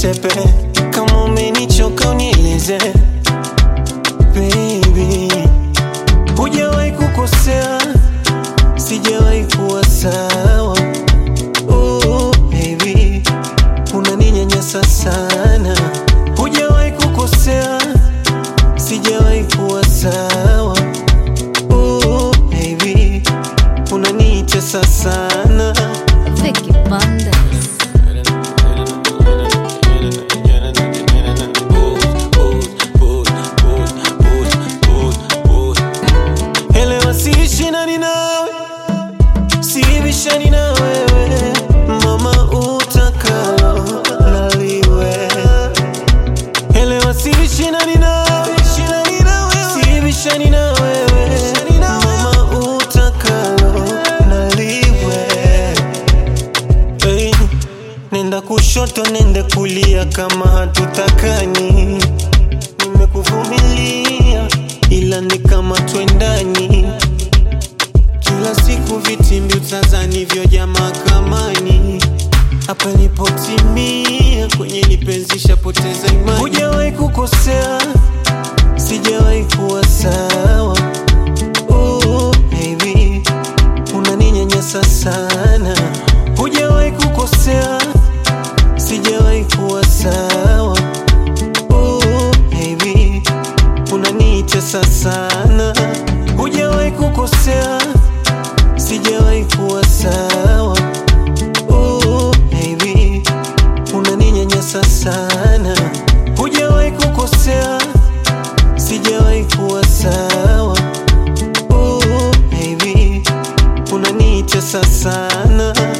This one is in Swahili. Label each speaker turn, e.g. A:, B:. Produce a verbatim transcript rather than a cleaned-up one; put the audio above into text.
A: sepe, kama umenichoka unieleze. Baby, hujawahi kukosea, sijawahi kuwa sawa. Oh baby, unaninyanyasa sana. Hujawahi kukosea, sijawahi kuwa sawa. Oh baby, unanitesa sana.
B: Vicky Bandes.
A: Elewa siishi nani nawe, siibishani na wewe. Mama utakalo naliwe. Elewa siishi nani nawe, siibishani na wewe. Mama utakalo naliwe. Hey, nenda kushoto nende kulia kama hatutakani. Nimekuvumilia ila ni kama twendani. Kila siku vitimbi utazani vyoja mahakamani. Hapa nipotimia kwenye lipenzi shapoteza imani. Hujawahi kukosea, sijawahi kuwa sawa. Oh baby, unaninyanyasa sana. Hujawahi kukosea, sijawahi kuwa sawa. Oh baby, unanitesa sana. Hujawahi kukosea, sijawahi kuwa sawa. Oh baby, unaninyanyasa sana. Hujawahi kukosea, sijawahi kuwa sawa. Oh baby, unanitesa sana.